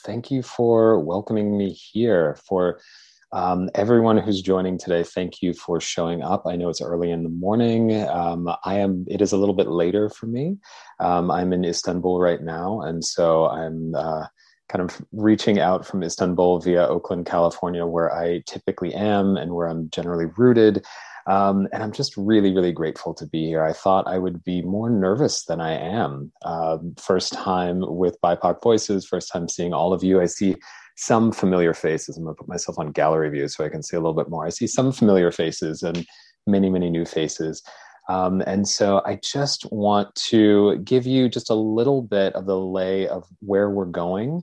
Thank you for welcoming me here. For everyone who's joining today, thank you for showing up. I know it's early in the morning. It is a little bit later for me. I'm in Istanbul right now, and so I'm kind of reaching out from Istanbul via Oakland, California, where I typically am and where I'm generally rooted. And I'm just really, really grateful to be here. I thought I would be more nervous than I am. First time with BIPOC Voices, first time seeing all of you. I see some familiar faces. I'm going to put myself on gallery view so I can see a little bit more. I see some familiar faces and many, many new faces. And so I just want to give you just a little bit of the lay of where we're going.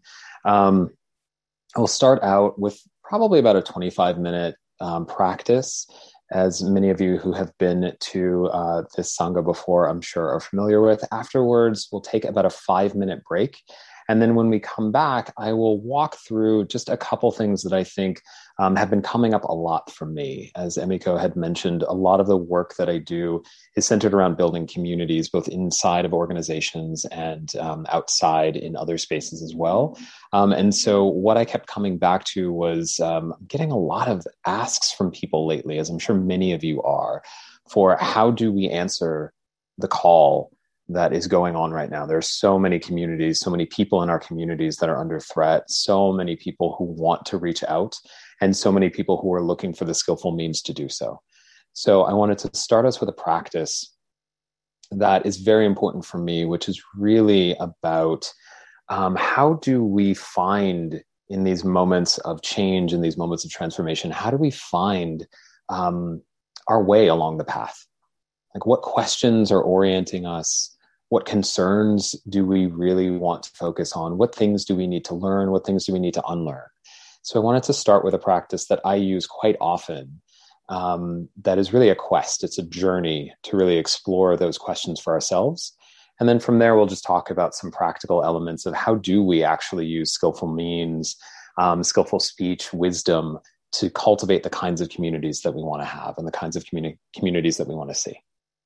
I'll start out with probably about a 25-minute practice. As many of you who have been to this Sangha before, I'm sure are familiar with. Afterwards, we'll take about a 5-minute break. And then when we come back, I will walk through just a couple things that I think have been coming up a lot for me. As Emiko had mentioned, a lot of the work that I do is centered around building communities, both inside of organizations and outside in other spaces as well. And so what I kept coming back to was getting a lot of asks from people lately, as I'm sure many of you are, for how do we answer the call that is going on right now. There's so many communities, so many people in our communities that are under threat, so many people who want to reach out, and so many people who are looking for the skillful means to do so. So I wanted to start us with a practice that is very important for me, which is really about how do we find in these moments of change, in these moments of transformation, how do we find our way along the path? Like, what questions are orienting us? What concerns do we really want to focus on? What things do we need to learn? What things do we need to unlearn? So I wanted to start with a practice that I use quite often that is really a quest. It's a journey to really explore those questions for ourselves. And then from there, we'll just talk about some practical elements of how do we actually use skillful means, skillful speech, wisdom to cultivate the kinds of communities that we want to have and the kinds of communities that we want to see.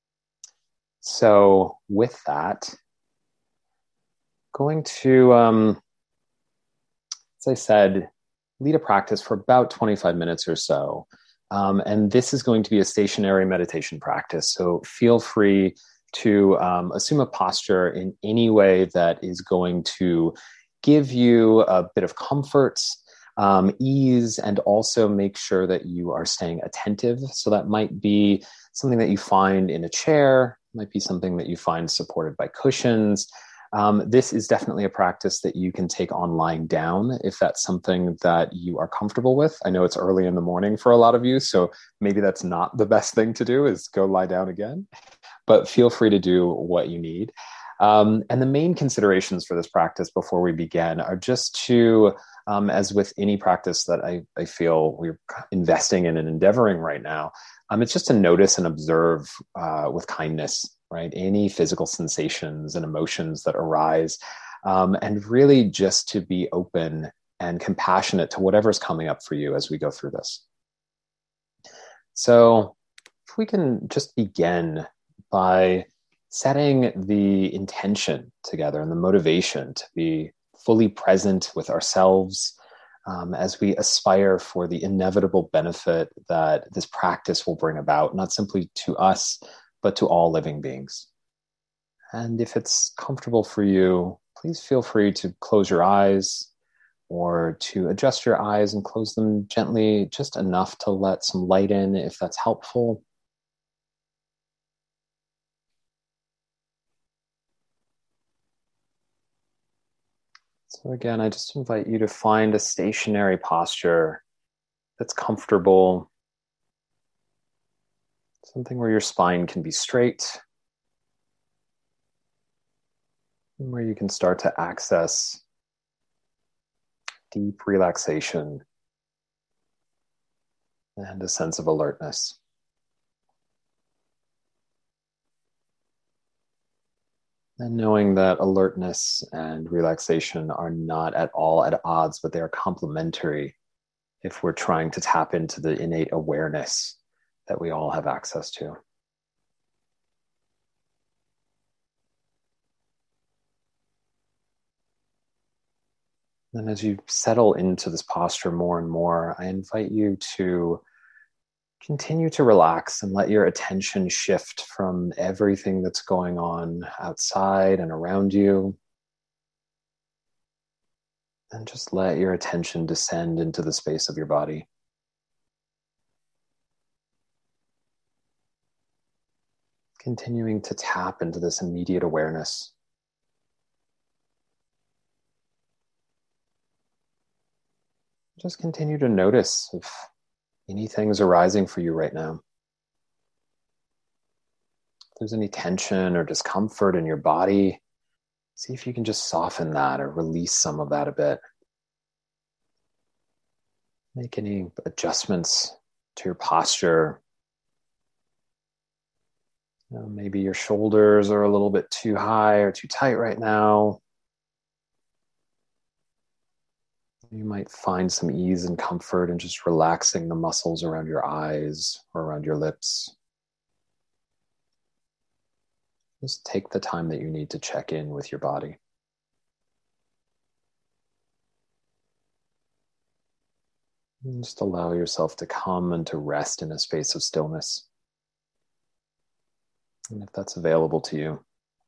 So with that, going to, as I said, lead a practice for about 25 minutes or so. And this is going to be a stationary meditation practice. So feel free to assume a posture in any way that is going to give you a bit of comfort, ease, and also make sure that you are staying attentive. So that might be something that you find in a chair, might be something that you find supported by cushions. This is definitely a practice that you can take on lying down if that's something that you are comfortable with. I know it's early in the morning for a lot of you, so maybe that's not the best thing to do is go lie down again, but feel free to do what you need. And the main considerations for this practice before we begin are just to, as with any practice that I feel we're investing in and endeavoring right now, it's just to notice and observe with kindness, right? Any physical sensations and emotions that arise, and really just to be open and compassionate to whatever's coming up for you as we go through this. So if we can just begin by setting the intention together and the motivation to be fully present with ourselves as we aspire for the inevitable benefit that this practice will bring about, not simply to us, but to all living beings. And if it's comfortable for you, please feel free to close your eyes or to adjust your eyes and close them gently, just enough to let some light in if that's helpful. So again, I just invite you to find a stationary posture that's comfortable, something where your spine can be straight, and where you can start to access deep relaxation and a sense of alertness. And knowing that alertness and relaxation are not at all at odds, but they are complementary if we're trying to tap into the innate awareness that we all have access to. And as you settle into this posture more and more, I invite you to continue to relax and let your attention shift from everything that's going on outside and around you. And just let your attention descend into the space of your body. Continuing to tap into this immediate awareness. Just continue to notice if anything's arising for you right now. If there's any tension or discomfort in your body, see if you can just soften that or release some of that a bit. Make any adjustments to your posture. Maybe your shoulders are a little bit too high or too tight right now. You might find some ease and comfort in just relaxing the muscles around your eyes or around your lips. Just take the time that you need to check in with your body. And just allow yourself to come and to rest in a space of stillness. And if that's available to you,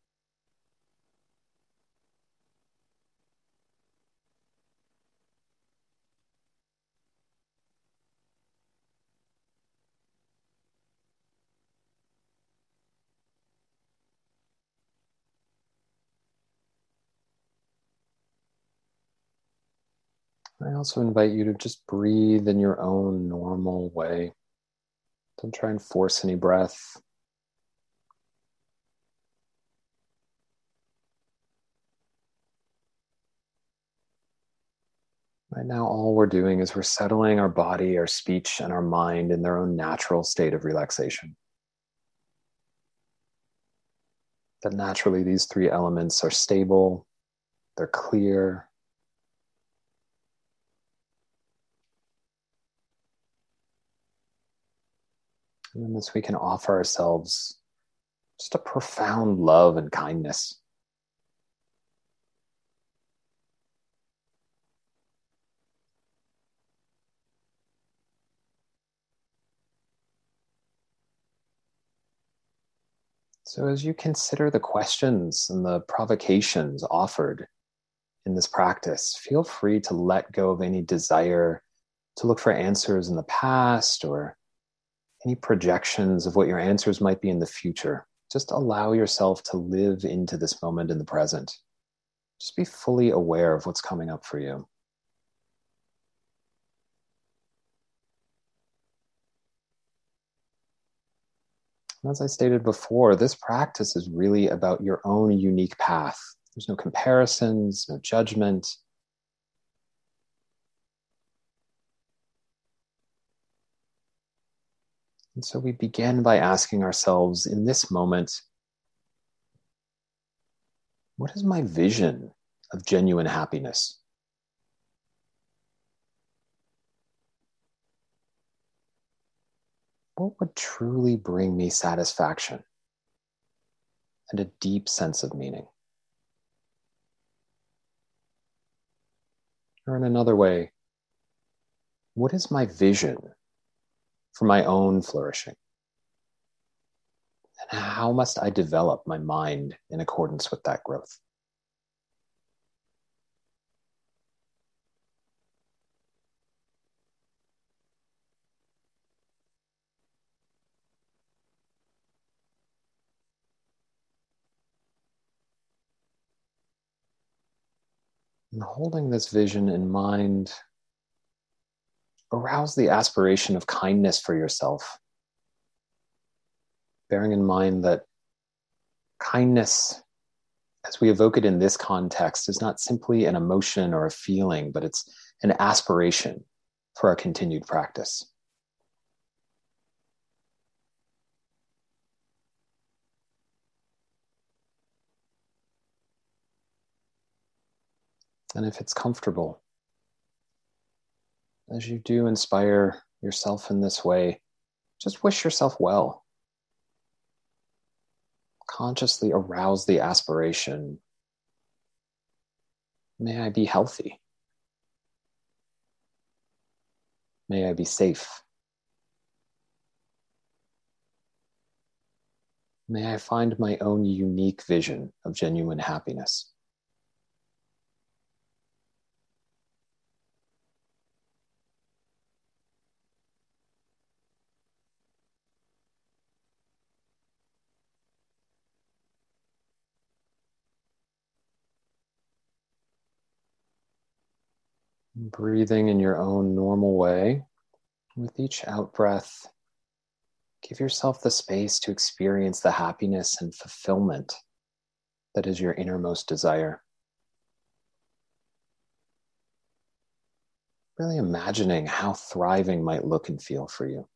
I also invite you to just breathe in your own normal way. Don't try and force any breath. Right now, all we're doing is we're settling our body, our speech, and our mind in their own natural state of relaxation. That naturally these three elements are stable, they're clear, and in this we can offer ourselves just a profound love and kindness. So as you consider the questions and the provocations offered in this practice, feel free to let go of any desire to look for answers in the past or any projections of what your answers might be in the future. Just allow yourself to live into this moment in the present. Just be fully aware of what's coming up for you. As I stated before, this practice is really about your own unique path. There's no comparisons, no judgment. And so we begin by asking ourselves in this moment, what is my vision of genuine happiness? What would truly bring me satisfaction and a deep sense of meaning? Or in another way, what is my vision for my own flourishing? And how must I develop my mind in accordance with that growth? And holding this vision in mind, arouse the aspiration of kindness for yourself, bearing in mind that kindness, as we evoke it in this context, is not simply an emotion or a feeling, but it's an aspiration for our continued practice. And if it's comfortable, as you do inspire yourself in this way, just wish yourself well. Consciously arouse the aspiration. May I be healthy. May I be safe. May I find my own unique vision of genuine happiness. Breathing in your own normal way. With each out breath, give yourself the space to experience the happiness and fulfillment that is your innermost desire. Really imagining how thriving might look and feel for you.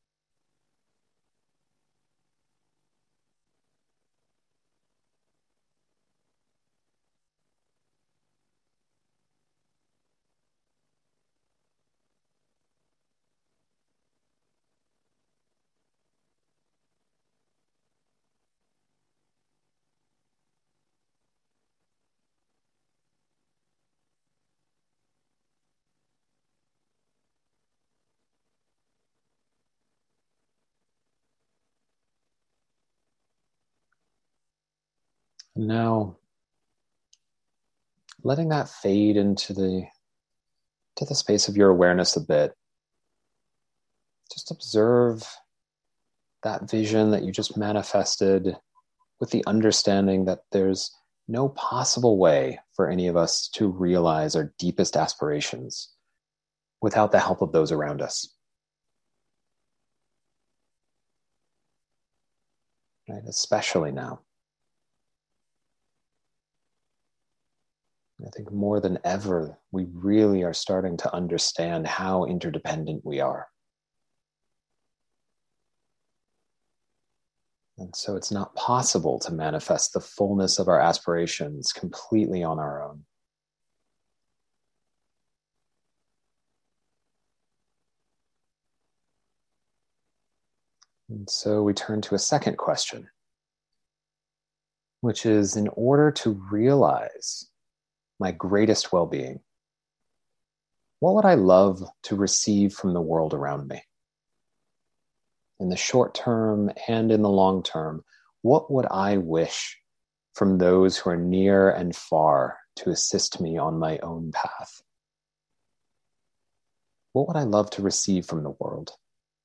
And now, letting that fade into the space of your awareness a bit. Just observe that vision that you just manifested with the understanding that there's no possible way for any of us to realize our deepest aspirations without the help of those around us. Right? Especially now. I think more than ever, we really are starting to understand how interdependent we are. And so it's not possible to manifest the fullness of our aspirations completely on our own. And so we turn to a second question, which is, in order to realize my greatest well-being, what would I love to receive from the world around me? In the short term and in the long term, what would I wish from those who are near and far to assist me on my own path? What would I love to receive from the world?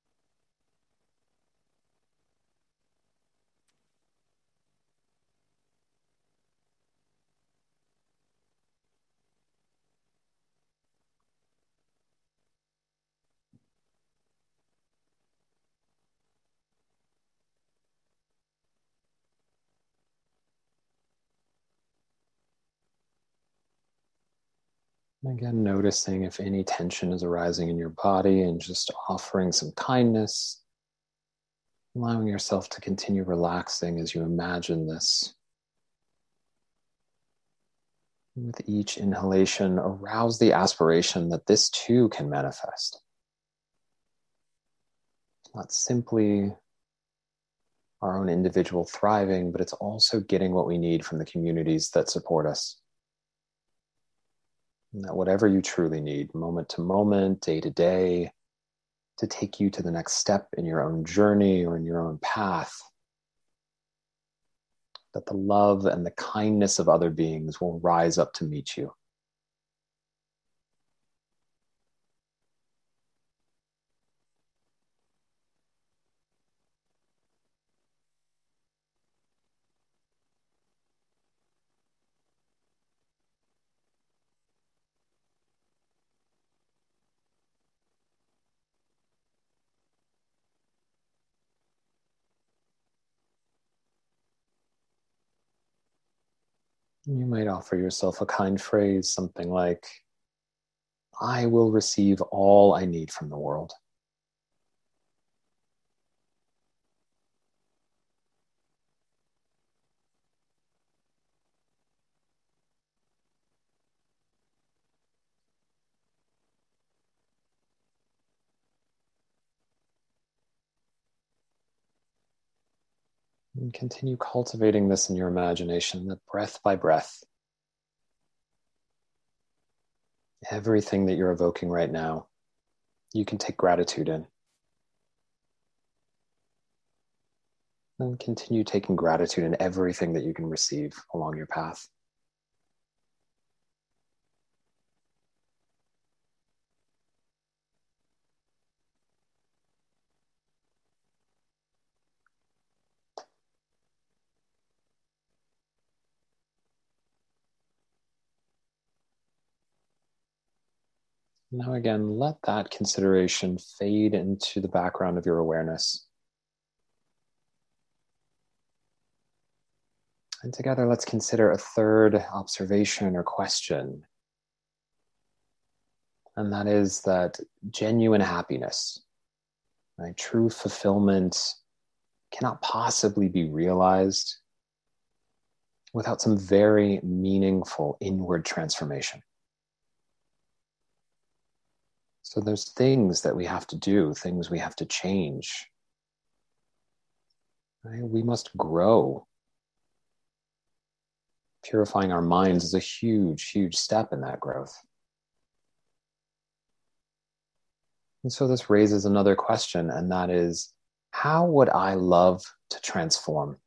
Again, noticing if any tension is arising in your body and just offering some kindness, allowing yourself to continue relaxing as you imagine this. With each inhalation, arouse the aspiration that this too can manifest. It's not simply our own individual thriving, but it's also getting what we need from the communities that support us. And that whatever you truly need, moment to moment, day to day, to take you to the next step in your own journey or in your own path, that the love and the kindness of other beings will rise up to meet you. You might offer yourself a kind phrase, something like, I will receive all I need from the world. And continue cultivating this in your imagination, that breath by breath, everything that you're evoking right now you can take gratitude in. And continue taking gratitude in everything that you can receive along your path. Now, again, let that consideration fade into the background of your awareness. And together, let's consider a third observation or question. And that is that genuine happiness, right? True fulfillment cannot possibly be realized without some very meaningful inward transformation. So there's things that we have to do, things we have to change. Right? We must grow. Purifying our minds is a huge, huge step in that growth. And so this raises another question, and that is, how would I love to transform?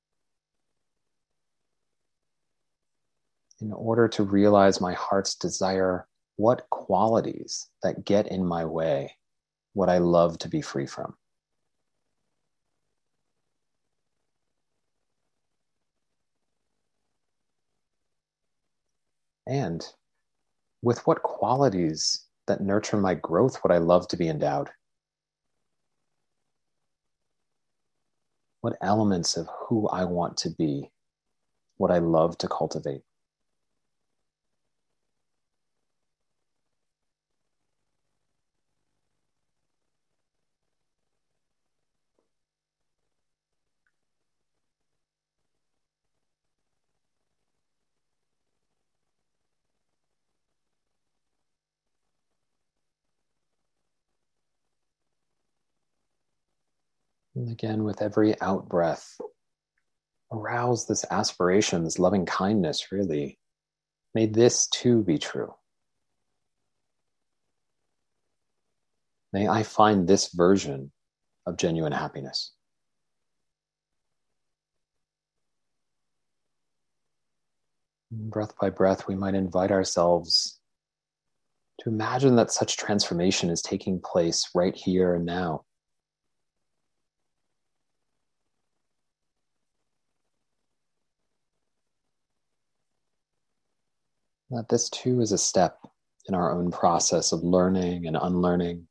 In order to realize my heart's desire, what qualities that get in my way would I love to be free from? And with what qualities that nurture my growth would I love to be endowed? What elements of who I want to be would I love to cultivate? And again, with every out breath, arouse this aspiration, this loving kindness, really. May this too be true. May I find this version of genuine happiness. Breath by breath, we might invite ourselves to imagine that such transformation is taking place right here and now. That this too is a step in our own process of learning and unlearning.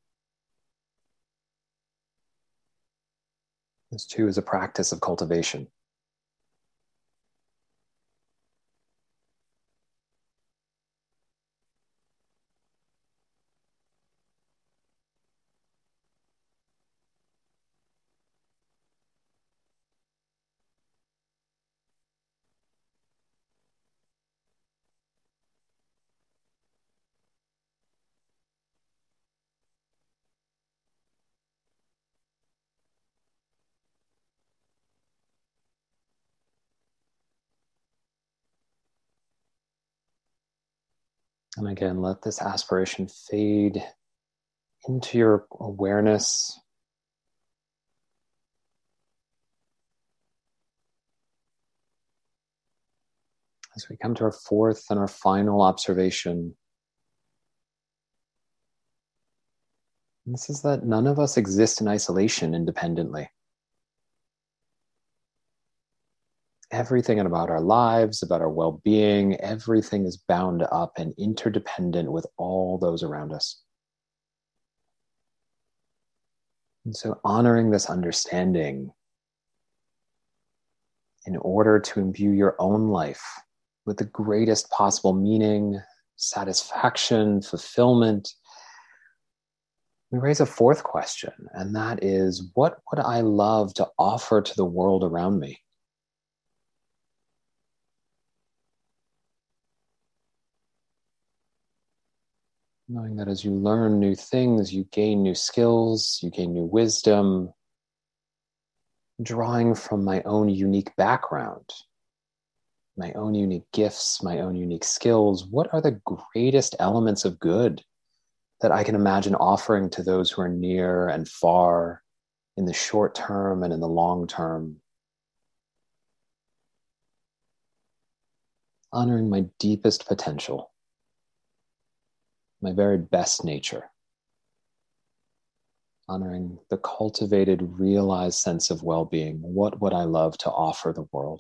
This too is a practice of cultivation. And again, let this aspiration fade into your awareness. As we come to our fourth and our final observation, this is that none of us exist in isolation independently. Everything about our lives, about our well-being, everything is bound up and interdependent with all those around us. And so honoring this understanding in order to imbue your own life with the greatest possible meaning, satisfaction, fulfillment, we raise a fourth question, and that is, what would I love to offer to the world around me? Knowing that as you learn new things, you gain new skills, you gain new wisdom, drawing from my own unique background, my own unique gifts, my own unique skills. What are the greatest elements of good that I can imagine offering to those who are near and far in the short term and in the long term, honoring my deepest potential, my very best nature, honoring the cultivated, realized sense of well-being. What would I love to offer the world?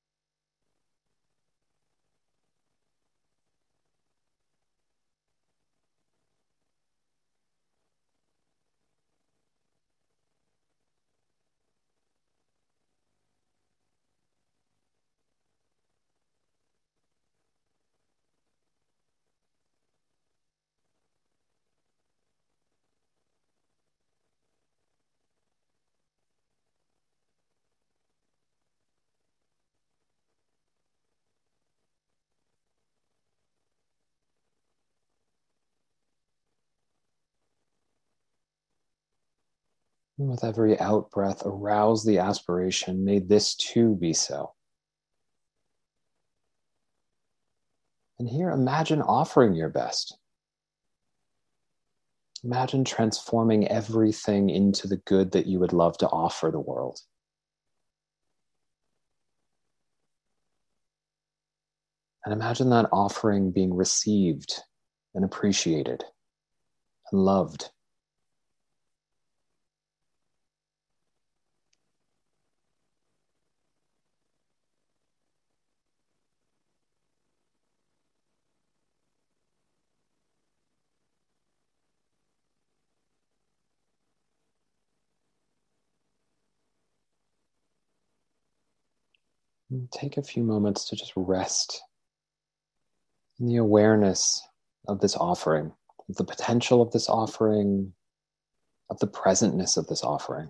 And with every out breath, arouse the aspiration. May this too be so. And here, imagine offering your best. Imagine transforming everything into the good that you would love to offer the world. And imagine that offering being received and appreciated and loved. And take a few moments to just rest in the awareness of this offering, of the potential of this offering, of the presentness of this offering.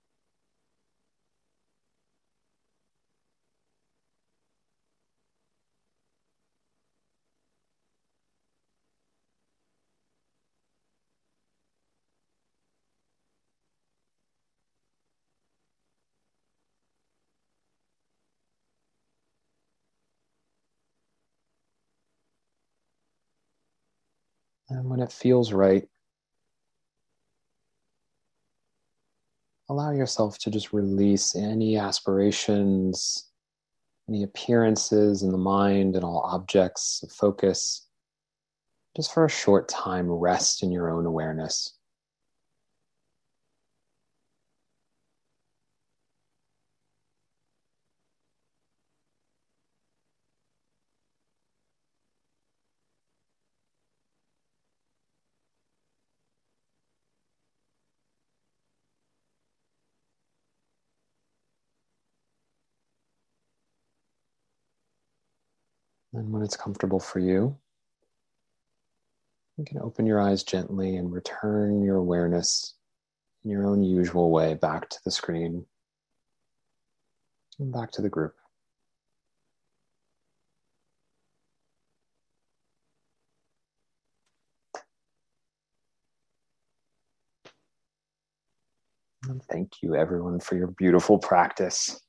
And when it feels right, allow yourself to just release any aspirations, any appearances in the mind and all objects of focus. Just for a short time, rest in your own awareness. And when it's comfortable for you, you can open your eyes gently and return your awareness in your own usual way back to the screen and back to the group. And thank you, everyone, for your beautiful practice.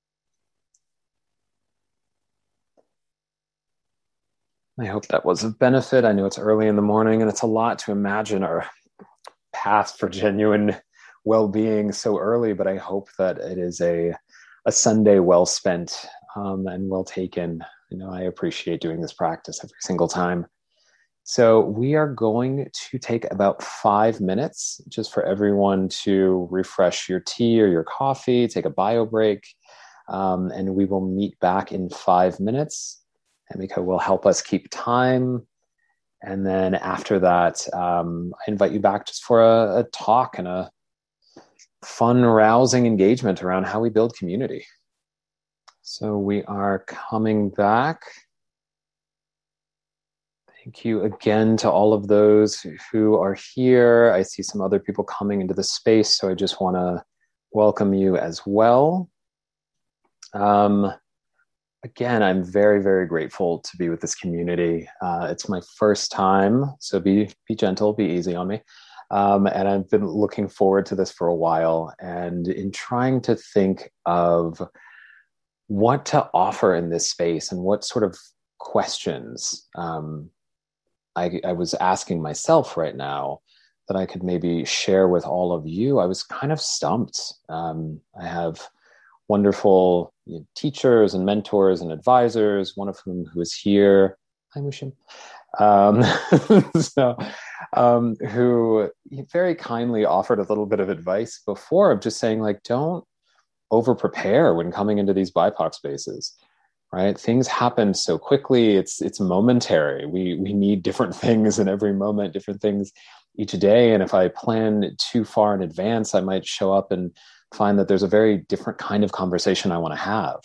I hope that was of benefit. I know it's early in the morning and it's a lot to imagine our path for genuine well-being so early, but I hope that it is a Sunday well spent and well taken. I appreciate doing this practice every single time. So we are going to take about 5 minutes just for everyone to refresh your tea or your coffee, take a bio break, and we will meet back in 5 minutes. Emika will help us keep time. And then after that, I invite you back just for a talk and a fun, rousing engagement around how we build community. So we are coming back. Thank you again to all of those who are here. I see some other people coming into the space, so I just want to welcome you as well. Again, I'm very, very grateful to be with this community. It's my first time, so be gentle, be easy on me. And I've been looking forward to this for a while. And in trying to think of what to offer in this space and what sort of questions I was asking myself right now that I could maybe share with all of you, I was kind of stumped. I have wonderful teachers and mentors and advisors, one of who is here. Hi, Mushim. Um, so, who very kindly offered a little bit of advice before of just saying, like, don't over prepare when coming into these BIPOC spaces, right? Things happen so quickly. It's momentary. We need different things in every moment, different things each day. And if I plan too far in advance, I might show up and find that there's a very different kind of conversation I want to have.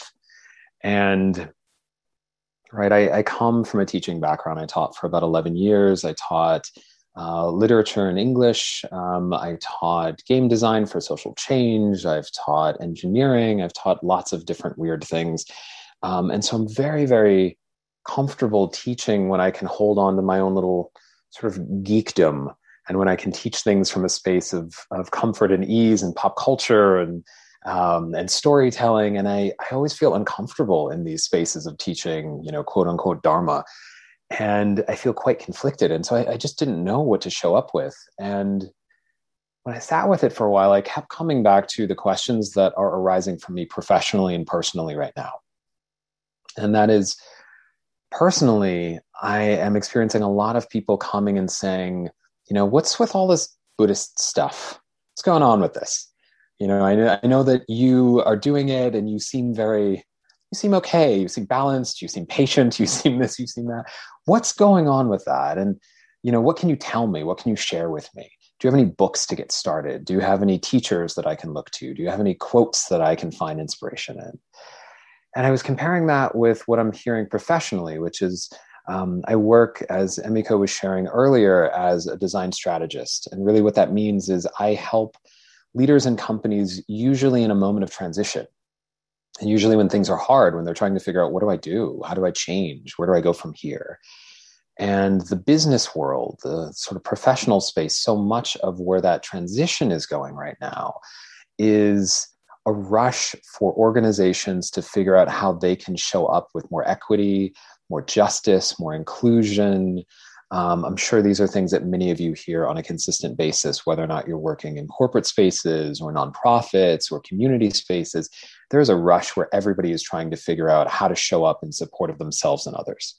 And right, I come from a teaching background. I taught for about 11 years. I taught literature and English. I taught game design for social change. I've taught engineering. I've taught lots of different weird things. And so I'm very, very comfortable teaching when I can hold on to my own little sort of geekdom, and when I can teach things from a space of comfort and ease and pop culture and storytelling. And I always feel uncomfortable in these spaces of teaching, quote unquote, Dharma. And I feel quite conflicted. And so I just didn't know what to show up with. And when I sat with it for a while, I kept coming back to the questions that are arising for me professionally and personally right now. And that is, personally, I am experiencing a lot of people coming and saying, what's with all this Buddhist stuff? What's going on with this? I know that you are doing it and you seem okay. You seem balanced. You seem patient. You seem this, you seem that. What's going on with that? And, what can you tell me? What can you share with me? Do you have any books to get started? Do you have any teachers that I can look to? Do you have any quotes that I can find inspiration in? And I was comparing that with what I'm hearing professionally, which is I work, as Emiko was sharing earlier, as a design strategist. And really what that means is I help leaders and companies, usually in a moment of transition. And usually when things are hard, when they're trying to figure out, what do I do? How do I change? Where do I go from here? And the business world, the sort of professional space, so much of where that transition is going right now is a rush for organizations to figure out how they can show up with more equity, more justice, more inclusion. I'm sure these are things that many of you hear on a consistent basis, whether or not you're working in corporate spaces or nonprofits or community spaces. There's a rush where everybody is trying to figure out how to show up in support of themselves and others.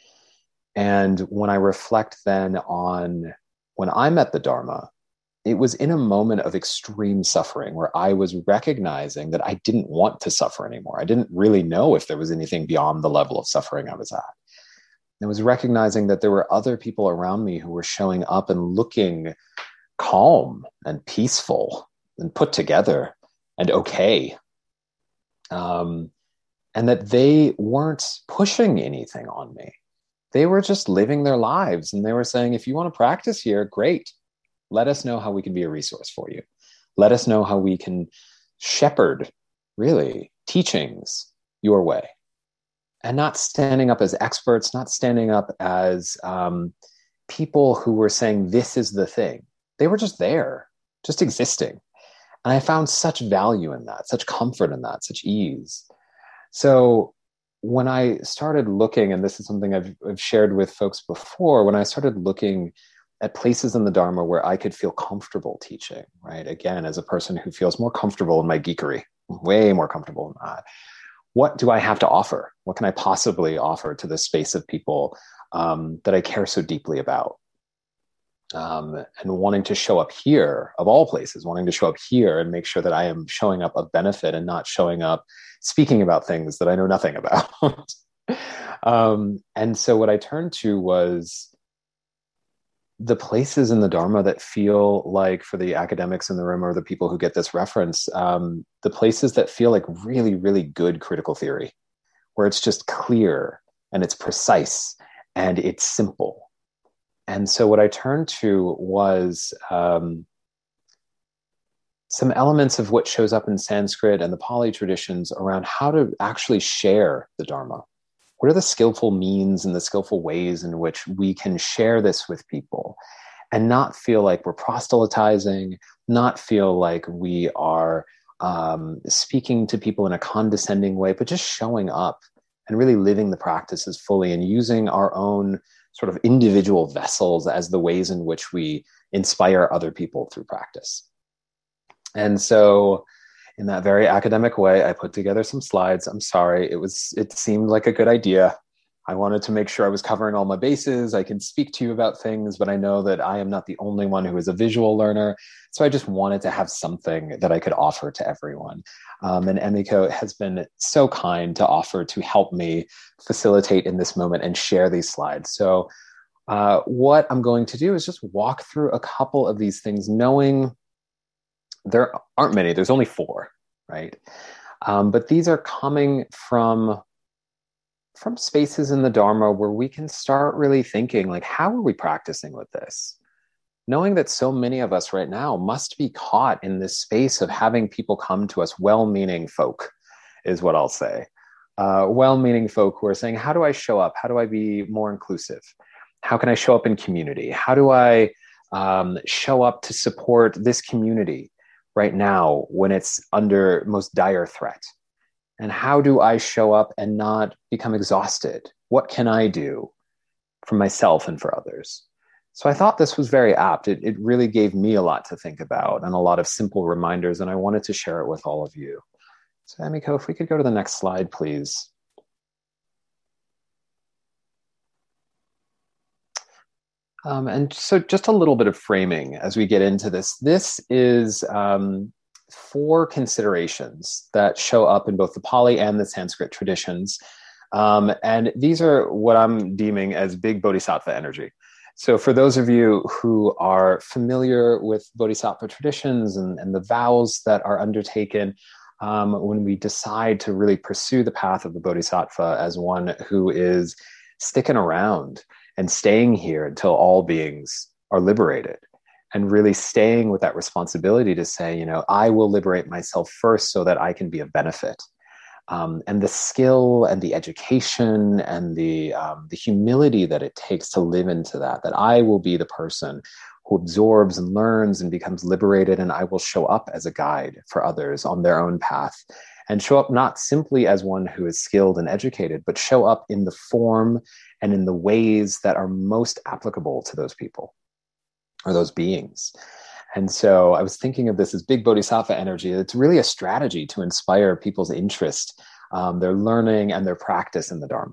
And when I reflect then on when I met the Dharma, it was in a moment of extreme suffering where I was recognizing that I didn't want to suffer anymore. I didn't really know if there was anything beyond the level of suffering I was at. I was recognizing that there were other people around me who were showing up and looking calm and peaceful and put together and okay. And that they weren't pushing anything on me. They were just living their lives. And they were saying, if you want to practice here, great. Let us know how we can be a resource for you. Let us know how we can shepherd, really, teachings your way. And not standing up as experts, not standing up as people who were saying, this is the thing. They were just there, just existing. And I found such value in that, such comfort in that, such ease. So when I started looking, and this is something I've shared with folks before, when I started looking at places in the Dharma where I could feel comfortable teaching, right? Again, as a person who feels more comfortable in my geekery, way more comfortable in that. What do I have to offer? What can I possibly offer to this space of people that I care so deeply about? And wanting to show up here, of all places, wanting to show up here and make sure that I am showing up of benefit and not showing up speaking about things that I know nothing about. And so what I turned to was the places in the Dharma that feel like, for the academics in the room or the people who get this reference, the places that feel like really, really good critical theory, where it's just clear and it's precise and it's simple. And so what I turned to was some elements of what shows up in Sanskrit and the Pali traditions around how to actually share the Dharma. What are the skillful means and the skillful ways in which we can share this with people and not feel like we're proselytizing, not feel like we are speaking to people in a condescending way, but just showing up and really living the practices fully and using our own sort of individual vessels as the ways in which we inspire other people through practice. And so in that very academic way, I put together some slides. I'm sorry, it seemed like a good idea. I wanted to make sure I was covering all my bases. I can speak to you about things, but I know that I am not the only one who is a visual learner. So I just wanted to have something that I could offer to everyone. And Emiko has been so kind to offer to help me facilitate in this moment and share these slides. So what I'm going to do is just walk through a couple of these things, knowing there aren't many. There's only 4, right? But these are coming from spaces in the Dharma where we can start really thinking, like, how are we practicing with this? Knowing that so many of us right now must be caught in this space of having people come to us, well-meaning folk, is what I'll say. Well-meaning folk who are saying, how do I show up? How do I be more inclusive? How can I show up in community? How do I show up to support this community right now when it's under most dire threat? And how do I show up and not become exhausted? What can I do for myself and for others? So I thought this was very apt. It really gave me a lot to think about and a lot of simple reminders, and I wanted to share it with all of you. So Emiko, if we could go to the next slide, please. And so just a little bit of framing as we get into this. This is 4 considerations that show up in both the Pali and the Sanskrit traditions. And these are what I'm deeming as big bodhisattva energy. So for those of you who are familiar with bodhisattva traditions and the vows that are undertaken when we decide to really pursue the path of the bodhisattva as one who is sticking around and staying here until all beings are liberated, and really staying with that responsibility to say, I will liberate myself first so that I can be of benefit. And the skill and the education and the humility that it takes to live into that I will be the person who absorbs and learns and becomes liberated, and I will show up as a guide for others on their own path, and show up not simply as one who is skilled and educated, but show up in the form and in the ways that are most applicable to those people or those beings. And so I was thinking of this as big bodhisattva energy. It's really a strategy to inspire people's interest, their learning and their practice in the Dharma.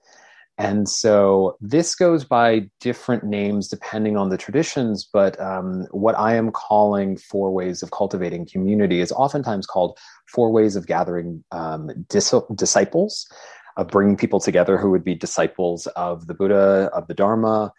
And so this goes by different names depending on the traditions, but what I am calling 4 ways of cultivating community is oftentimes called 4 ways of gathering disciples, of bringing people together who would be disciples of the Buddha, of the Dharma.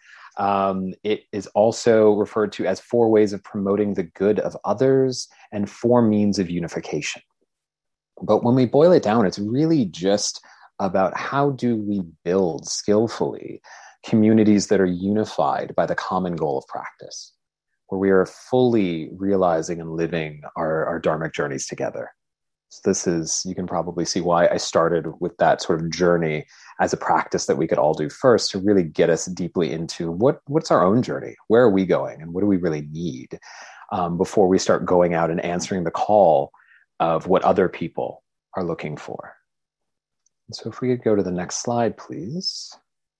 It is also referred to as 4 ways of promoting the good of others and 4 means of unification. But when we boil it down, it's really just about how do we build skillfully communities that are unified by the common goal of practice, where we are fully realizing and living our dharmic journeys together. So this is, you can probably see why I started with that sort of journey as a practice that we could all do first, to really get us deeply into what's our own journey, where are we going, and what do we really need before we start going out and answering the call of what other people are looking for. And so if we could go to the next slide, please.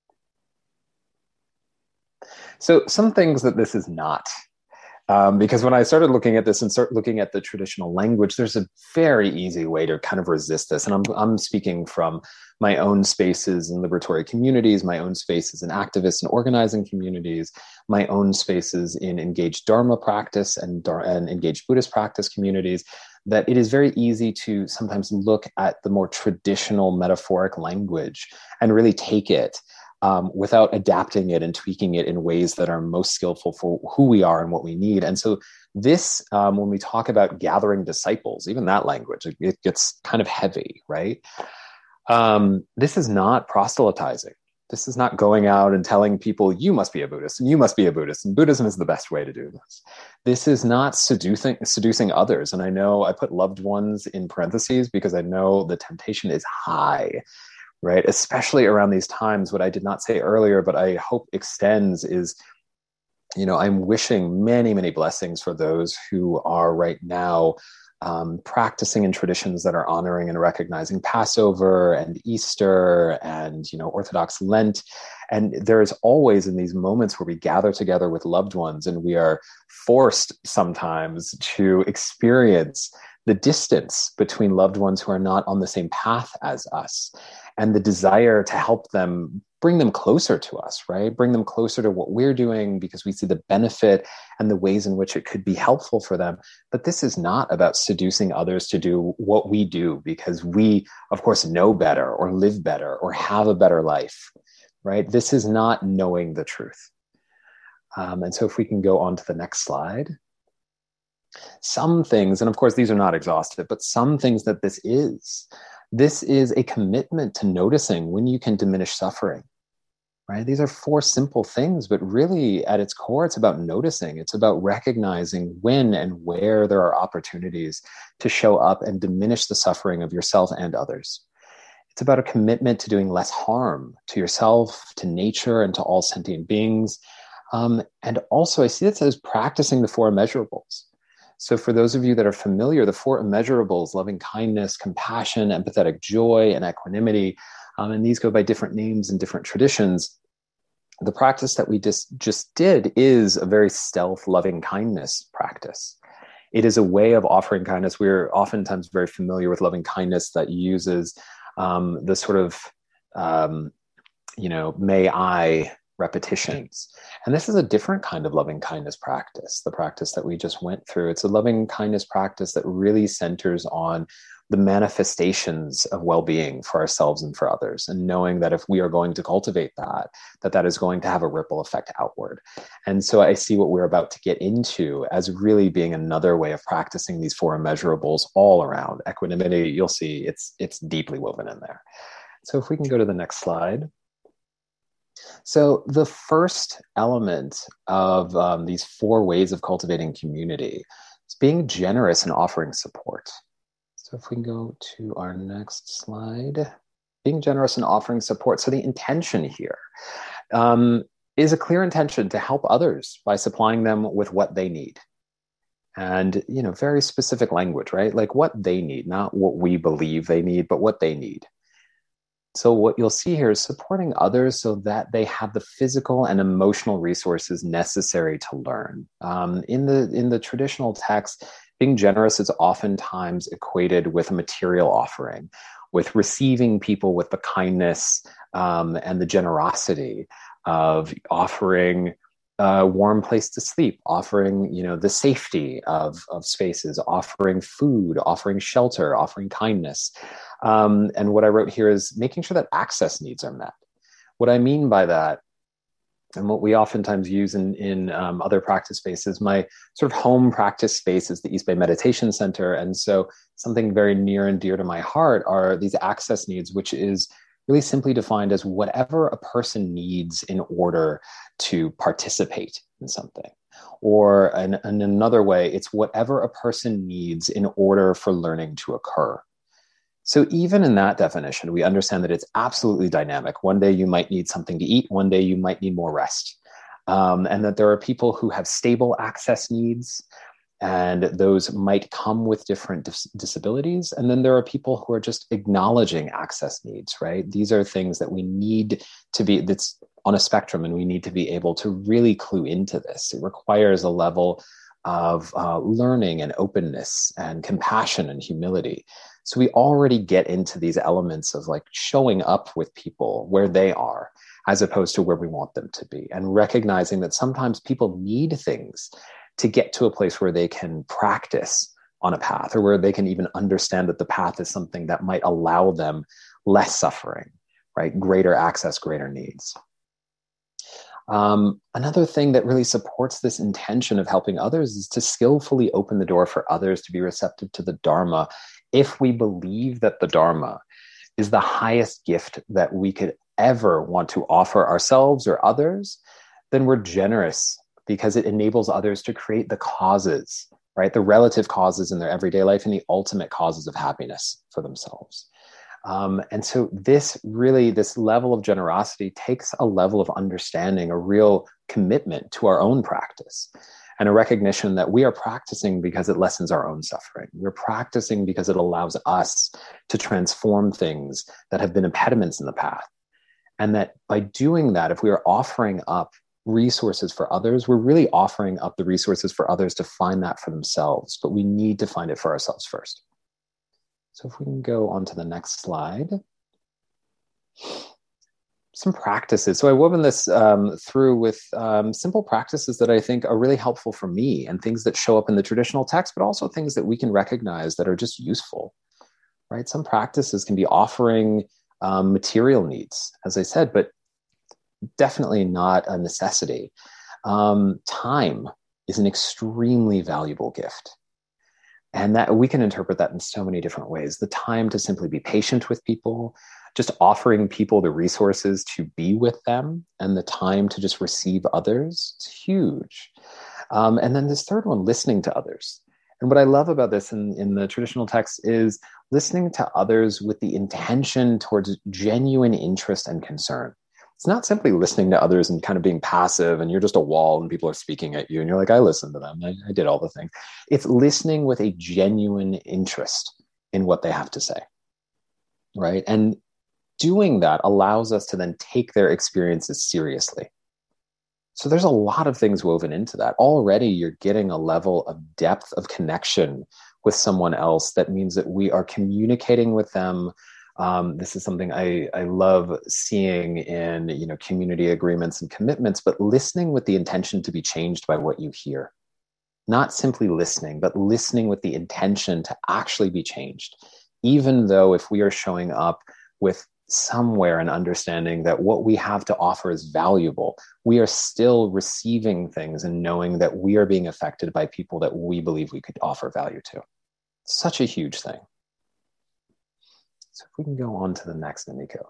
So some things that this is not. Because when I started looking at this and start looking at the traditional language, there's a very easy way to kind of resist this. And I'm speaking from my own spaces in liberatory communities, my own spaces in activist and organizing communities, my own spaces in engaged Dharma practice and engaged Buddhist practice communities, that it is very easy to sometimes look at the more traditional metaphoric language and really take it without adapting it and tweaking it in ways that are most skillful for who we are and what we need. And so this, when we talk about gathering disciples, even that language, it gets kind of heavy, right? This is not proselytizing. This is not going out and telling people, you must be a Buddhist and you must be a Buddhist, and Buddhism is the best way to do this. This is not seducing others. And I know I put loved ones in parentheses because I know the temptation is high, right? Especially around these times. What I did not say earlier, but I hope extends is, I'm wishing many, many blessings for those who are right now practicing in traditions that are honoring and recognizing Passover and Easter and, Orthodox Lent. And there is always in these moments where we gather together with loved ones and we are forced sometimes to experience the distance between loved ones who are not on the same path as us, and the desire to help them, bring them closer to us, right? Bring them closer to what we're doing because we see the benefit and the ways in which it could be helpful for them. But this is not about seducing others to do what we do because we, of course, know better or live better or have a better life, right? This is not knowing the truth. And so if we can go on to the next slide. Some things, and of course, these are not exhaustive, but some things that this is a commitment to noticing when you can diminish suffering, right? These are 4 simple things, but really at its core, it's about noticing. It's about recognizing when and where there are opportunities to show up and diminish the suffering of yourself and others. It's about a commitment to doing less harm to yourself, to nature, and to all sentient beings. And also, I see this as practicing the 4 immeasurables. So for those of you that are familiar, the 4 immeasurables, loving kindness, compassion, empathetic joy, and equanimity, and these go by different names in different traditions. The practice that we just did is a very stealth loving kindness practice. It is a way of offering kindness. We're oftentimes very familiar with loving kindness that uses the sort of, may I repetitions. And this is a different kind of loving kindness practice, the practice that we just went through. It's a loving kindness practice that really centers on the manifestations of well-being for ourselves and for others, and knowing that if we are going to cultivate that is going to have a ripple effect outward. And so I see what we're about to get into as really being another way of practicing these 4 immeasurables all around. Equanimity, you'll see it's deeply woven in there. So if we can go to the next slide. So the first element of these 4 ways of cultivating community is being generous and offering support. So if we can go to our next slide, being generous and offering support. So the intention here is a clear intention to help others by supplying them with what they need. And, very specific language, right? Like what they need, not what we believe they need, but what they need. So what you'll see here is supporting others so that they have the physical and emotional resources necessary to learn. In the traditional text, being generous is oftentimes equated with a material offering, with receiving people with the kindness and the generosity of offering a warm place to sleep, offering, the safety of spaces, offering food, offering shelter, offering kindness. And what I wrote here is making sure that access needs are met. What I mean by that, and what we oftentimes use in other practice spaces, my sort of home practice space is the East Bay Meditation Center. And so something very near and dear to my heart are these access needs, which is really simply defined as whatever a person needs in order to participate in something. Or in another way, it's whatever a person needs in order for learning to occur. So even in that definition, we understand that it's absolutely dynamic. One day you might need something to eat. One day you might need more rest. And that there are people who have stable access needs, and those might come with different disabilities. And then there are people who are just acknowledging access needs, right? These are things that we need to be, that's on a spectrum, and we need to be able to really clue into this. It requires a level of learning and openness and compassion and humility. So we already get into these elements of like showing up with people where they are, as opposed to where we want them to be, and recognizing that sometimes people need things to get to a place where they can practice on a path, or where they can even understand that the path is something that might allow them less suffering, right? Greater access, greater needs. Another thing that really supports this intention of helping others is to skillfully open the door for others to be receptive to the Dharma. If we believe that the Dharma is the highest gift that we could ever want to offer ourselves or others, then we're generous, because it enables others to create the causes, right? The relative causes in their everyday life and the ultimate causes of happiness for themselves. And so this level of generosity takes a level of understanding, a real commitment to our own practice. and a recognition that we are practicing because it lessens our own suffering. We're practicing because it allows us to transform things that have been impediments in the path. And that by doing that, if we are offering up resources for others, we're really offering up the resources for others to find that for themselves, but we need to find it for ourselves first. So if we can go on to the next slide. Some practices. So I woven this through with simple practices that I think are really helpful for me, and things that show up in the traditional text, but also things that we can recognize that are just useful, right? Some practices can be offering material needs, as I said, but definitely not a necessity. Time is an extremely valuable gift. And that we can interpret that in so many different ways. The time to simply be patient with people, just offering people the resources to be with them, and the time to just receive others, it's huge. And then this third one, listening to others. And what I love about this in the traditional text is listening to others with the intention towards genuine interest and concern. It's not simply listening to others and kind of being passive and you're just a wall and people are speaking at you and you're like, I listened to them. I did all the things. It's listening with a genuine interest in what they have to say, right? And doing that allows us to then take their experiences seriously. So there's a lot of things woven into that. Already you're getting a level of depth of connection with someone else that means that we are communicating with them. This is something I love seeing in, community agreements and commitments, but listening with the intention to be changed by what you hear. Not simply listening, but listening with the intention to actually be changed. Even though if we are showing up with somewhere an understanding that what we have to offer is valuable, we are still receiving things and knowing that we are being affected by people that we believe we could offer value to. Such a huge thing. So if we can go on to the next, Emiko.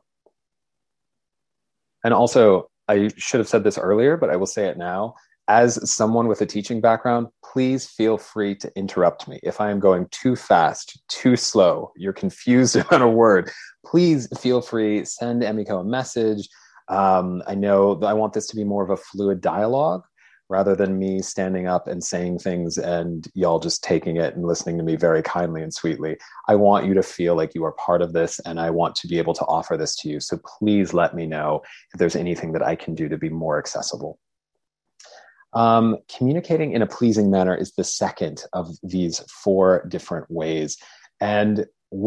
And also, I should have said this earlier, but I will say it now. As someone with a teaching background, please feel free to interrupt me. If I am going too fast, too slow, you're confused about a word, please feel free, send Emiko a message. I know that I want this to be more of a fluid dialogue rather than me standing up and saying things and y'all just taking it and listening to me very kindly and sweetly. I want you to feel like you are part of this, and I want to be able to offer this to you. So please let me know if there's anything that I can do to be more accessible. Communicating in a pleasing manner is the second of these 4 different ways. And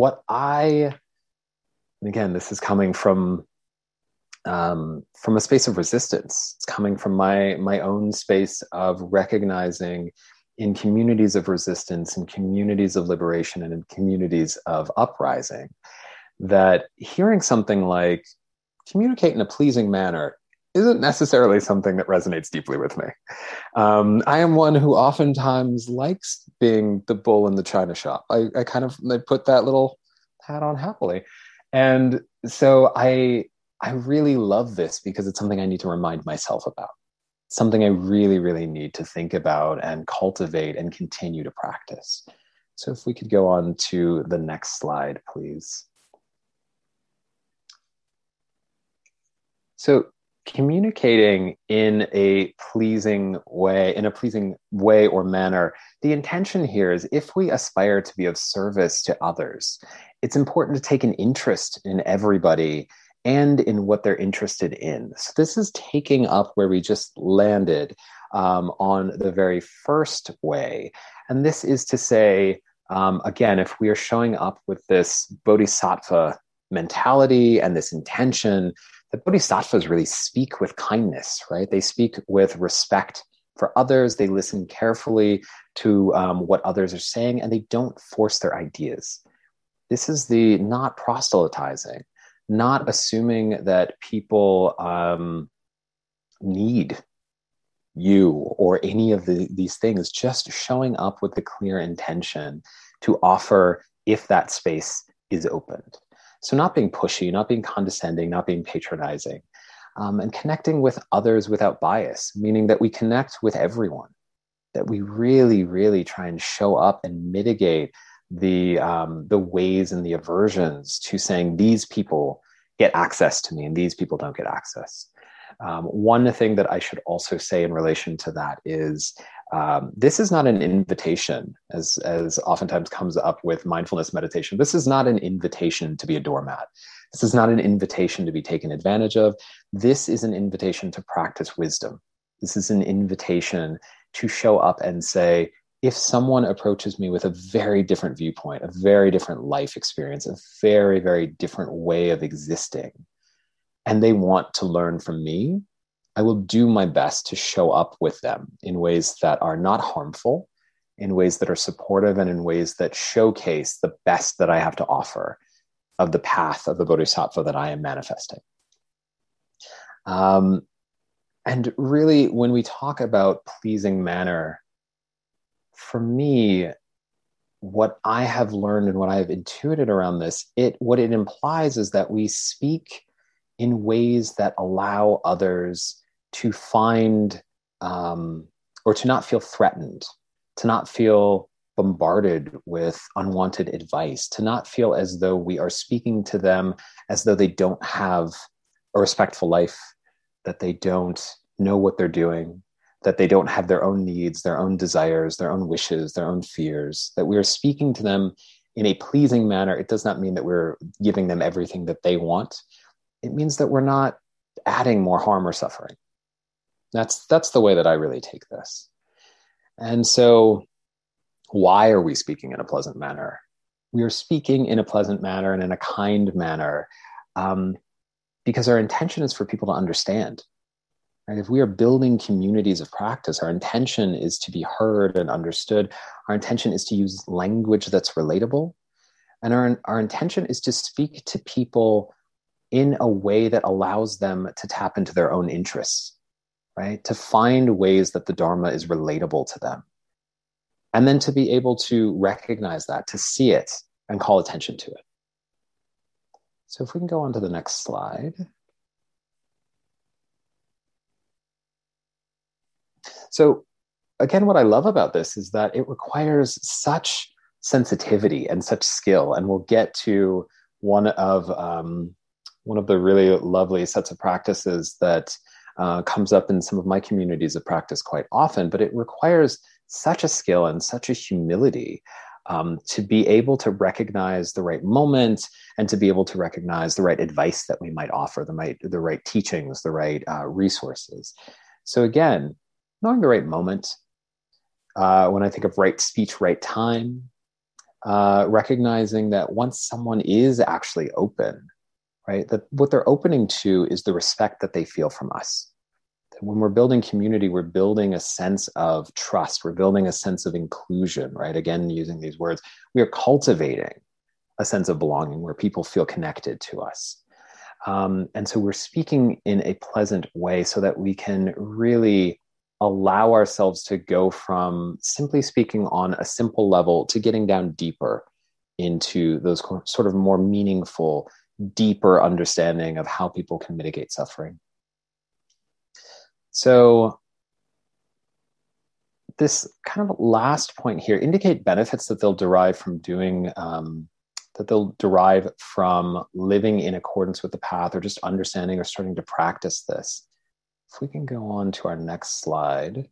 again, this is coming from a space of resistance. It's coming from my own space of recognizing in communities of resistance, in communities of liberation, and in communities of uprising, that hearing something like communicate in a pleasing manner isn't necessarily something that resonates deeply with me. I am one who oftentimes likes being the bull in the china shop. I put that little hat on happily. And so I really love this because it's something I need to remind myself about. Something I really, really need to think about and cultivate and continue to practice. So if we could go on to the next slide, please. So communicating in a pleasing way or manner, the intention here is if we aspire to be of service to others, it's important to take an interest in everybody and in what they're interested in. So this is taking up where we just landed on the very first way. And this is to say, again, if we are showing up with this bodhisattva mentality and this intention, the bodhisattvas really speak with kindness, right? They speak with respect for others. They listen carefully to what others are saying, and they don't force their ideas. This is the not proselytizing, not assuming that people need you or any of these things, just showing up with the clear intention to offer if that space is opened. So not being pushy, not being condescending, not being patronizing, and connecting with others without bias, meaning that we connect with everyone, that we really, really try and show up and mitigate the ways and the aversions to saying these people get access to me and these people don't get access. One thing that I should also say in relation to that is This is not an invitation, as oftentimes comes up with mindfulness meditation. This is not an invitation to be a doormat. This is not an invitation to be taken advantage of. This is an invitation to practice wisdom. This is an invitation to show up and say, if someone approaches me with a very different viewpoint, a very different life experience, a very, very different way of existing, and they want to learn from me, I will do my best to show up with them in ways that are not harmful, in ways that are supportive, and in ways that showcase the best that I have to offer of the path of the Bodhisattva that I am manifesting. And really, when we talk about pleasing manner, for me, what I have learned and what I have intuited around this, what it implies is that we speak in ways that allow others to find or to not feel threatened, to not feel bombarded with unwanted advice, to not feel as though we are speaking to them as though they don't have a respectful life, that they don't know what they're doing, that they don't have their own needs, their own desires, their own wishes, their own fears, that we are speaking to them in a pleasing manner. It does not mean that we're giving them everything that they want. It means that we're not adding more harm or suffering. That's the way that I really take this. And so why are we speaking in a pleasant manner? We are speaking in a pleasant manner and in a kind manner because our intention is for people to understand. Right? If we are building communities of practice, our intention is to be heard and understood. Our intention is to use language that's relatable. And our intention is to speak to people in a way that allows them to tap into their own interests, right? To find ways that the Dharma is relatable to them. And then to be able to recognize that, to see it, and call attention to it. So if we can go on to the next slide. So again, what I love about this is that it requires such sensitivity and such skill. And we'll get to one of the really lovely sets of practices that comes up in some of my communities of practice quite often, but it requires such a skill and such a humility to be able to recognize the right moment and to be able to recognize the right advice that we might offer, the right teachings, the right resources. So again, knowing the right moment, when I think of right speech, right time, recognizing that once someone is actually open, right, that what they're opening to is the respect that they feel from us. That when we're building community, we're building a sense of trust. We're building a sense of inclusion, right? Again, using these words, we are cultivating a sense of belonging where people feel connected to us. And so we're speaking in a pleasant way so that we can really allow ourselves to go from simply speaking on a simple level to getting down deeper into those sort of more meaningful, deeper understanding of how people can mitigate suffering. So this kind of last point here, indicate benefits that they'll derive from doing, that they'll derive from living in accordance with the path or just understanding or starting to practice this. If we can go on to our next slide.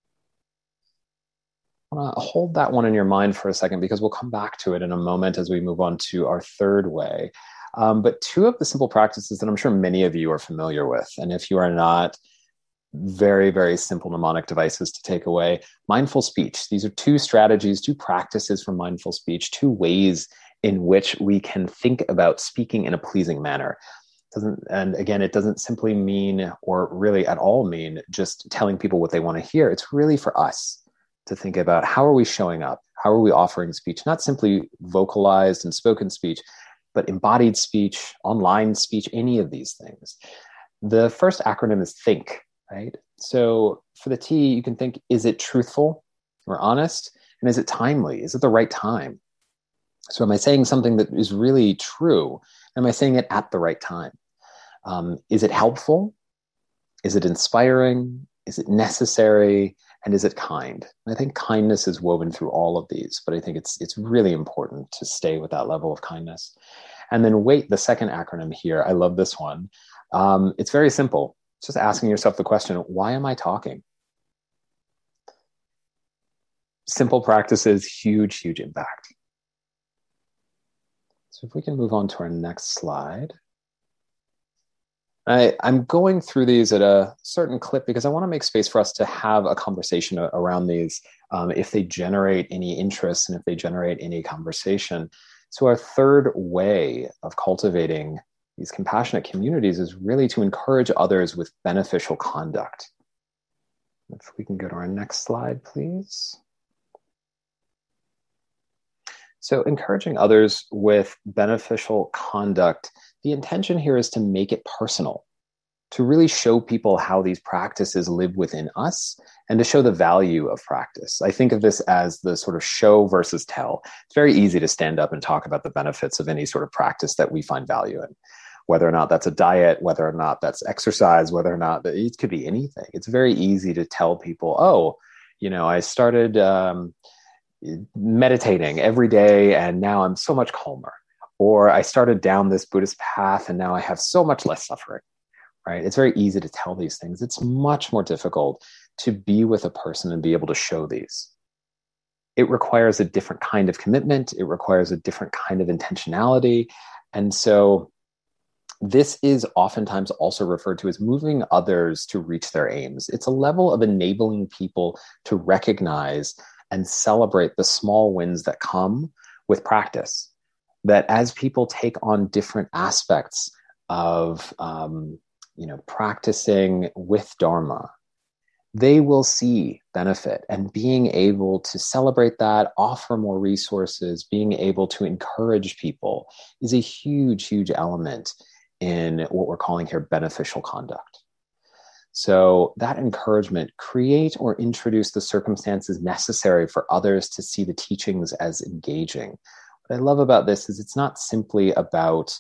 I want to hold that one in your mind for a second because we'll come back to it in a moment as we move on to our third way. But two of the simple practices that I'm sure many of you are familiar with, and if you are not, very, very simple mnemonic devices to take away. Mindful speech. These are two strategies, two practices for mindful speech, two ways in which we can think about speaking in a pleasing manner. And again, it doesn't simply mean, or really at all mean, just telling people what they want to hear. It's really for us to think about how are we showing up? How are we offering speech? Not simply vocalized and spoken speech, but embodied speech, online speech, any of these things. The first acronym is THINK, right? So for the T, you can think, is it truthful or honest? And is it timely? Is it the right time? So am I saying something that is really true? Am I saying it at the right time? Is it helpful? Is it inspiring? Is it necessary? And is it kind? And I think kindness is woven through all of these, but I think it's really important to stay with that level of kindness. And then WAIT, the second acronym here, I love this one. It's very simple. It's just asking yourself the question, why am I talking? simple practices, huge, huge impact. So if we can move on to our next slide. I'm going through these at a certain clip because I want to make space for us to have a conversation around these if they generate any interest and if they generate any conversation. So our third way of cultivating these compassionate communities is really to encourage others with beneficial conduct. If we can go to our next slide, please. So encouraging others with beneficial conduct, the intention here is to make it personal, to really show people how these practices live within us and to show the value of practice. I think of this as the sort of show versus tell. It's very easy to stand up and talk about the benefits of any sort of practice that we find value in, whether or not that's a diet, whether or not that's exercise, whether or not it could be anything. It's very easy to tell people, oh, I started meditating every day and now I'm so much calmer. Or I started down this Buddhist path and now I have so much less suffering, right? It's very easy to tell these things. It's much more difficult to be with a person and be able to show these. It requires a different kind of commitment. It requires a different kind of intentionality. And so this is oftentimes also referred to as moving others to reach their aims. It's a level of enabling people to recognize and celebrate the small wins that come with practice. That as people take on different aspects of, practicing with Dharma, they will see benefit, and being able to celebrate that, offer more resources, being able to encourage people is a huge, huge element in what we're calling here beneficial conduct. So that encouragement, create or introduce the circumstances necessary for others to see the teachings as engaging. What I love about this is it's not simply about,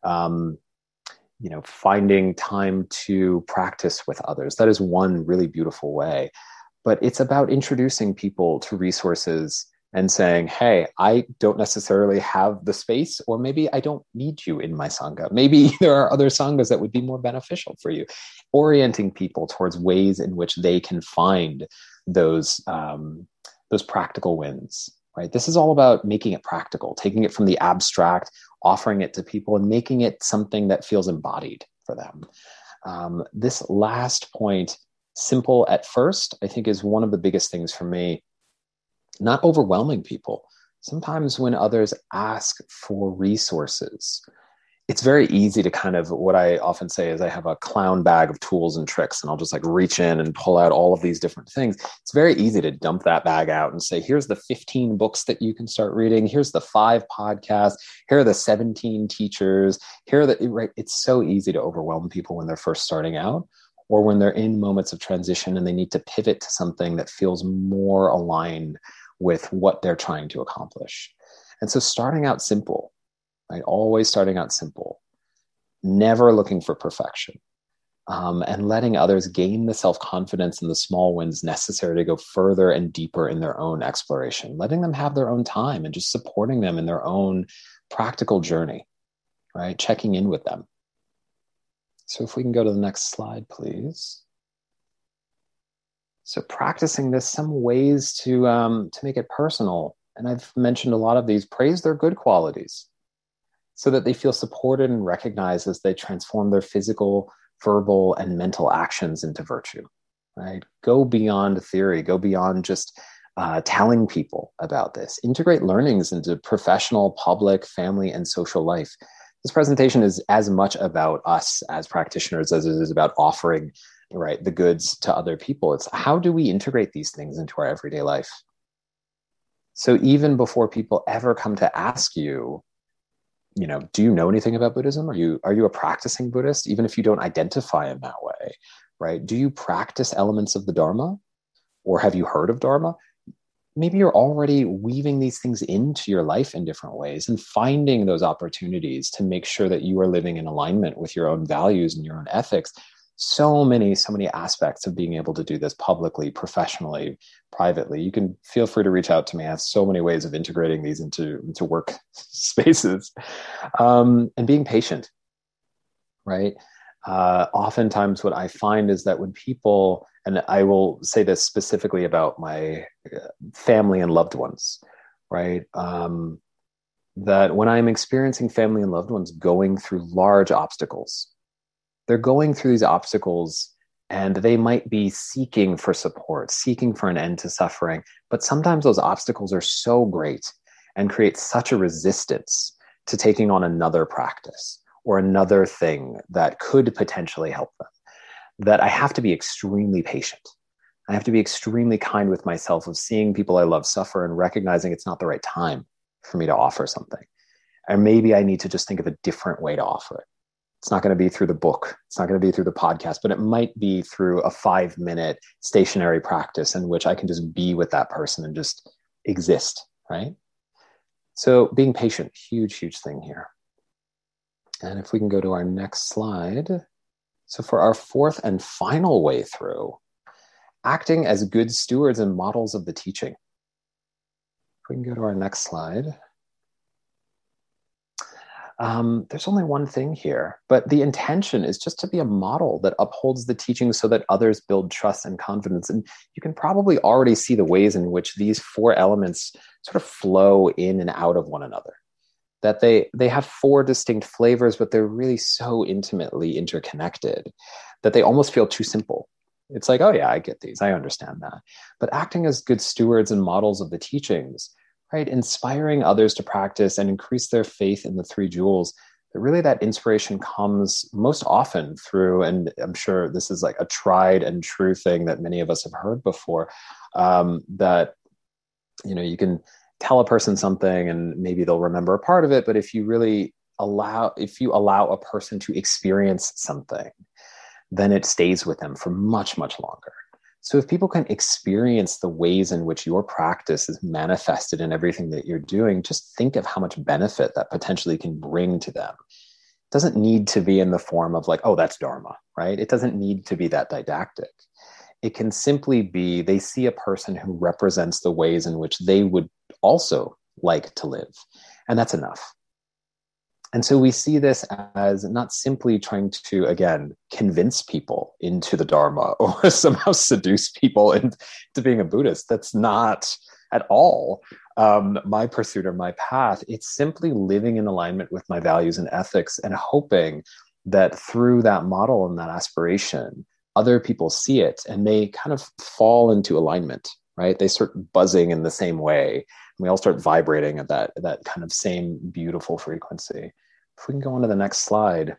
finding time to practice with others. That is one really beautiful way. But it's about introducing people to resources and saying, hey, I don't necessarily have the space, or maybe I don't need you in my Sangha. Maybe there are other Sanghas that would be more beneficial for you. Orienting people towards ways in which they can find those practical wins, right? This is all about making it practical, taking it from the abstract, offering it to people, and making it something that feels embodied for them. This last point, simple at first, I think is one of the biggest things for me. Not overwhelming people. Sometimes when others ask for resources, it's very easy to kind of, what I often say is I have a clown bag of tools and tricks, and I'll just like reach in and pull out all of these different things. It's very easy to dump that bag out and say, here's the 15 books that you can start reading. Here's the 5 podcasts. Here are the 17 teachers. Right? It's so easy to overwhelm people when they're first starting out, or when they're in moments of transition and they need to pivot to something that feels more aligned with what they're trying to accomplish. And so starting out simple, right? Always starting out simple, never looking for perfection, and letting others gain the self-confidence and the small wins necessary to go further and deeper in their own exploration, letting them have their own time and just supporting them in their own practical journey, right? Checking in with them. So if we can go to the next slide, please. So practicing this, some ways to make it personal, and I've mentioned a lot of these, praise their good qualities so that they feel supported and recognized as they transform their physical, verbal, and mental actions into virtue, right? Go beyond theory, go beyond just telling people about this. Integrate learnings into professional, public, family, and social life. This presentation is as much about us as practitioners as it is about offering, right, the goods to other people. It's how do we integrate these things into our everyday life? So even before people ever come to ask you, do you know anything about Buddhism? Are you a practicing Buddhist? Even if you don't identify in that way, right? Do you practice elements of the Dharma? Or have you heard of Dharma? Maybe you're already weaving these things into your life in different ways and finding those opportunities to make sure that you are living in alignment with your own values and your own ethics. So many aspects of being able to do this publicly, professionally, privately. You can feel free to reach out to me. I have so many ways of integrating these into work spaces, and being patient, right? Oftentimes what I find is that when people, and I will say this specifically about my family and loved ones, right? That when I'm experiencing family and loved ones going through large obstacles, they're going through these obstacles and they might be seeking for support, seeking for an end to suffering. But sometimes those obstacles are so great and create such a resistance to taking on another practice or another thing that could potentially help them, that I have to be extremely patient. I have to be extremely kind with myself of seeing people I love suffer and recognizing it's not the right time for me to offer something. And maybe I need to just think of a different way to offer it. It's not going to be through the book. It's not going to be through the podcast, but it might be through a 5-minute stationary practice in which I can just be with that person and just exist, right? So being patient, huge, huge thing here. And if we can go to our next slide. So for our fourth and final way through, acting as good stewards and models of the teaching. If we can go to our next slide. There's only one thing here, but the intention is just to be a model that upholds the teaching so that others build trust and confidence. And you can probably already see the ways in which these 4 elements sort of flow in and out of one another. That they have 4 distinct flavors, but they're really so intimately interconnected that they almost feel too simple. It's like, oh yeah, I get these, I understand that. But acting as good stewards and models of the teachings, right, inspiring others to practice and increase their faith in the 3 jewels, but really that inspiration comes most often through, and I'm sure this is like a tried and true thing that many of us have heard before, that, you can tell a person something and maybe they'll remember a part of it, but if you allow a person to experience something, then it stays with them for much, much longer. So if people can experience the ways in which your practice is manifested in everything that you're doing, just think of how much benefit that potentially can bring to them. It doesn't need to be in the form of like, oh, that's Dharma, right? It doesn't need to be that didactic. It can simply be they see a person who represents the ways in which they would also like to live. And that's enough. And so we see this as not simply trying to, again, convince people into the Dharma or somehow seduce people into being a Buddhist. That's not at all my pursuit or my path. It's simply living in alignment with my values and ethics and hoping that through that model and that aspiration, other people see it and they kind of fall into alignment, right? They start buzzing in the same way. And we all start vibrating at that kind of same beautiful frequency. If we can go on to the next slide.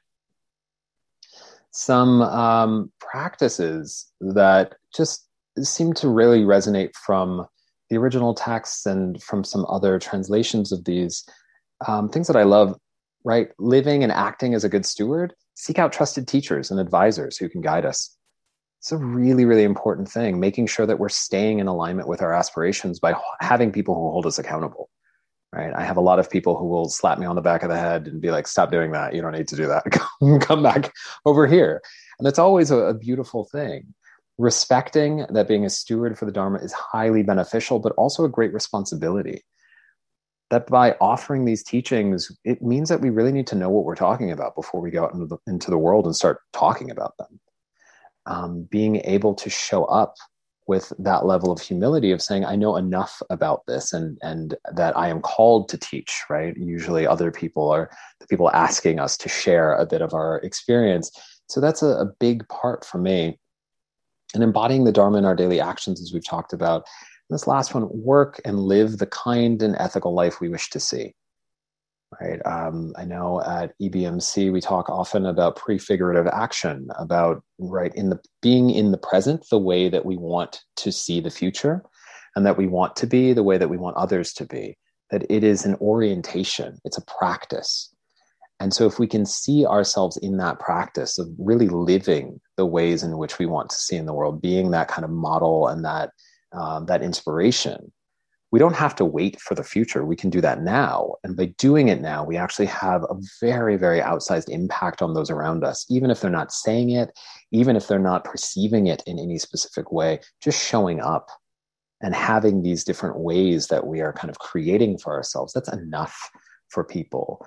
Some practices that just seem to really resonate from the original texts and from some other translations of these things that I love, right? Living and acting as a good steward, seek out trusted teachers and advisors who can guide us. It's a really, really important thing, making sure that we're staying in alignment with our aspirations by having people who hold us accountable, right? I have a lot of people who will slap me on the back of the head and be like, stop doing that. You don't need to do that. Come back over here. And that's always a beautiful thing. Respecting that being a steward for the Dharma is highly beneficial, but also a great responsibility. That by offering these teachings, it means that we really need to know what we're talking about before we go out into the world and start talking about them. Being able to show up with that level of humility of saying, I know enough about this and that I am called to teach, right? Usually other people are the people asking us to share a bit of our experience. So that's a big part for me. And embodying the Dharma in our daily actions, as we've talked about. And this last one, work and live the kind and ethical life we wish to see. Right. I know at EBMC, we talk often about prefigurative action, about being in the present, the way that we want to see the future and that we want to be the way that we want others to be, that it is an orientation. It's a practice. And so if we can see ourselves in that practice of really living the ways in which we want to see in the world, being that kind of model and that inspiration, we don't have to wait for the future. We can do that now. And by doing it now, we actually have a very, very outsized impact on those around us, even if they're not saying it, even if they're not perceiving it in any specific way, just showing up and having these different ways that we are kind of creating for ourselves. That's enough for people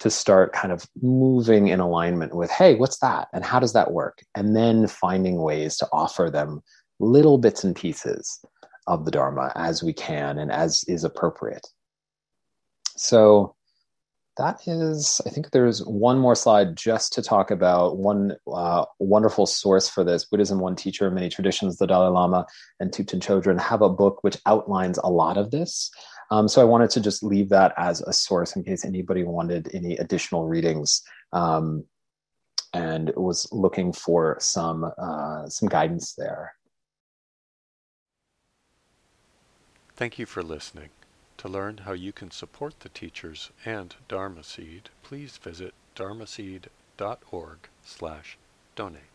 to start kind of moving in alignment with, hey, what's that? And how does that work? And then finding ways to offer them little bits and pieces of the Dharma as we can and as is appropriate. So that is, I think there's one more slide just to talk about one wonderful source for this. Buddhism, One Teacher, Many Traditions, the Dalai Lama, and Thupten Chodron have a book which outlines a lot of this. So I wanted to just leave that as a source in case anybody wanted any additional readings and was looking for some guidance there. Thank you for listening. To learn how you can support the teachers and Dharma Seed, please visit dharmaseed.org/donate.